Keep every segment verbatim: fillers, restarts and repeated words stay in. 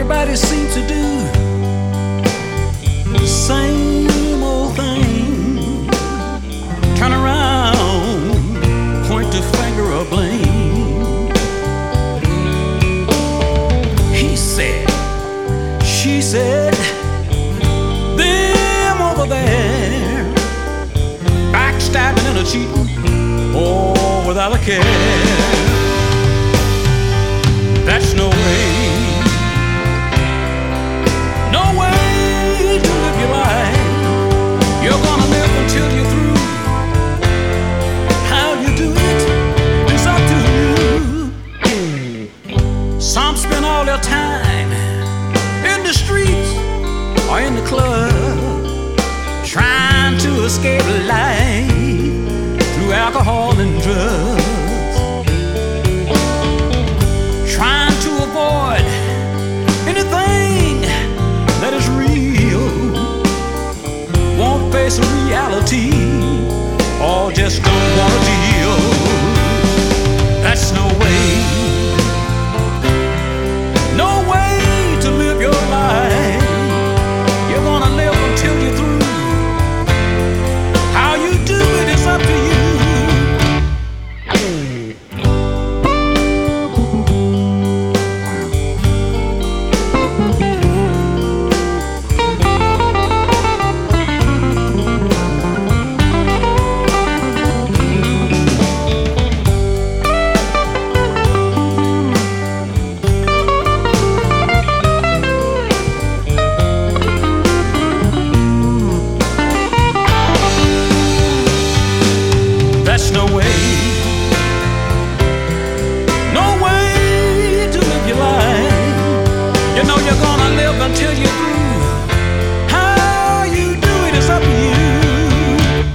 everybody seems to do the same old thing. Turn around, point the finger of blame. He said, she said, them over there, backstabbing and a cheating, oh, without a care. That's no way, no way to live your life. You're gonna live until you're through. How you do it is up to you. Some spend all their time in the streets or in the club, trying to escape life through alcohol and drugs. Avoid anything that is real, won't face reality, or just don't want to deal. That's no way, no way to live your life. You're gonna live until you're through. How you do it is up to you. No way, no way to live your life. You know you're gonna live until you're through. How you do it is up to you.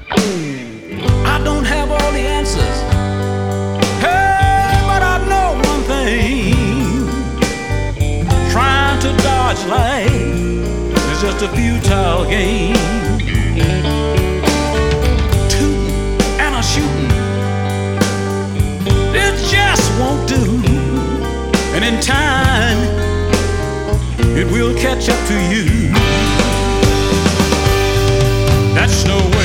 I don't have all the answers, hey, but I know one thing. Trying to dodge life is just a futile game. Shooting, it just won't do, and in time it will catch up to you. That's no way.